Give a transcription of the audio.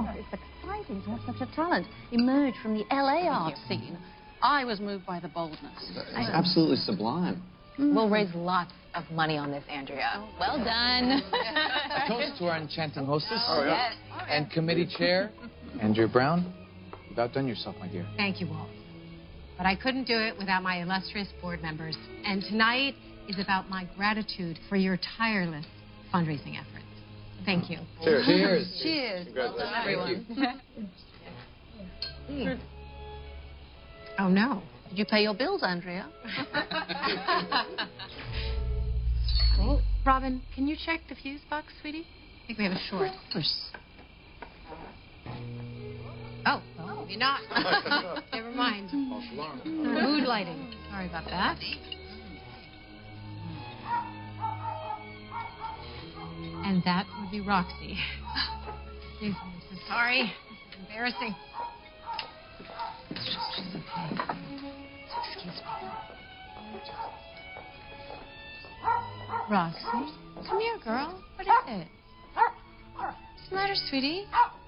Oh, it's exciting to have such a talent emerge from the LA art scene. I was moved by the boldness. It's absolutely sublime. We'll raise lots of money on this, Andrea. Well done. A toast to our enchanting hostess Yes. and committee chair, Andrea Brown. You've outdone yourself, my dear. Thank you, Walt. But I couldn't do it without my illustrious board members. And tonight is about my gratitude for your tireless fundraising efforts. Thank you. Cheers. Cheers. Cheers. Congratulations. Everyone. Thank you. Oh, no. Did you pay your bills, Andrea? Oh, Robin, can you check the fuse box, sweetie? I think we have a short. Oh, well, maybe not. Never mind. False alarm. Mood lighting. Sorry about that. And that would be Roxy. Excuse me, I'm so sorry. This is embarrassing. She's okay. Excuse me. Roxy, come here, girl. What is it? What's the matter, sweetie?